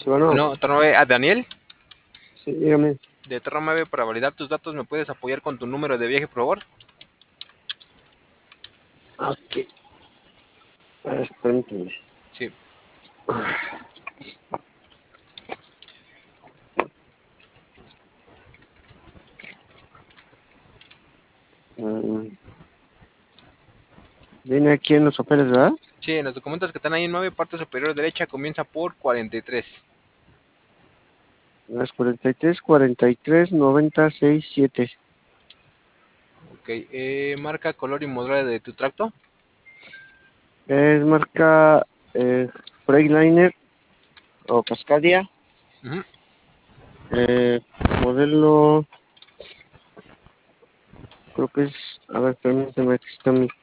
Sí, bueno, Bueno, turno 9 a Daniel. sí, dígame. De turno 9, para validar tus datos, ¿me puedes apoyar con tu número de viaje, por favor? Ok. A ver, permíteme. Sí. Mm, Viene aquí en los papeles, ¿verdad? Sí, en los documentos que están ahí en 9, parte superior derecha, comienza por 43. Las 43, 96, 7. Ok, marca, color y modelo de tu tracto. Es marca Freightliner o Cascadia. Ujú. Modelo, creo que es. A ver, permíteme, aquí está mi.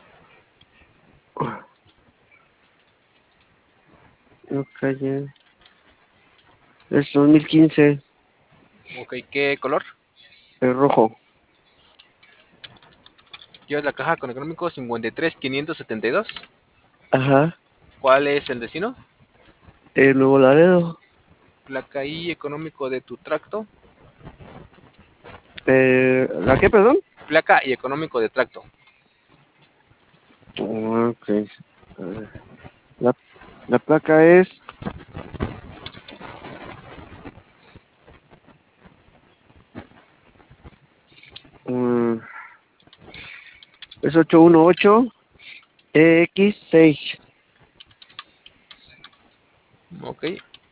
No calle. Es 2015, Ok, ¿qué color? el rojo. Llevas la caja con económico 53,572. Ajá. ¿Cuál es el destino? El Nuevo Laredo. Placa y económico de tu tracto. ¿La qué, perdón? Placa y económico de tracto. Ok. A ver, La, la placa es. mm, es 818 EX6. Ok.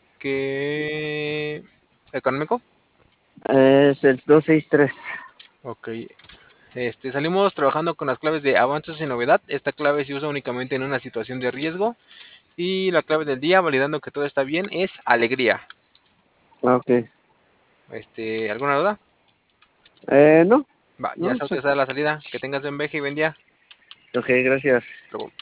¿Qué económico? Es el 263. Ok. Salimos trabajando con las claves de avances y novedad. Esta clave se usa únicamente en una situación de riesgo. Y la clave del día, validando que todo está bien, es alegría. Ah, ok. ¿Alguna duda? No, Va, ya no, está utilizada la salida. Que tengas buen viaje y buen día. ok, gracias. Luego.